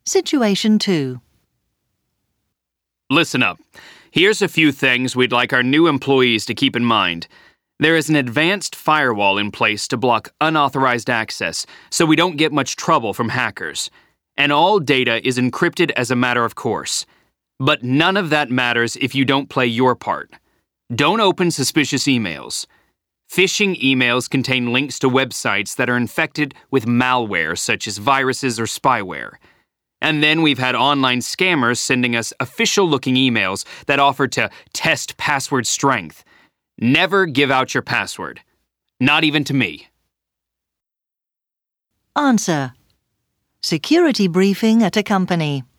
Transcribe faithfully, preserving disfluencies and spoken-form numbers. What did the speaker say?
Situation two. Listen up. Here's a few things we'd like our new employees to keep in mind. There is an advanced firewall in place to block unauthorized access, so we don't get much trouble from hackers. And all data is encrypted as a matter of course. But none of that matters if you don't play your part. Don't open suspicious emails. Phishing emails contain links to websites that are infected with malware such as viruses or spyware. And then we've had online scammers sending us official-looking emails that offer to test password strength. Never give out your password. Not even to me. Answer. Security briefing at a company.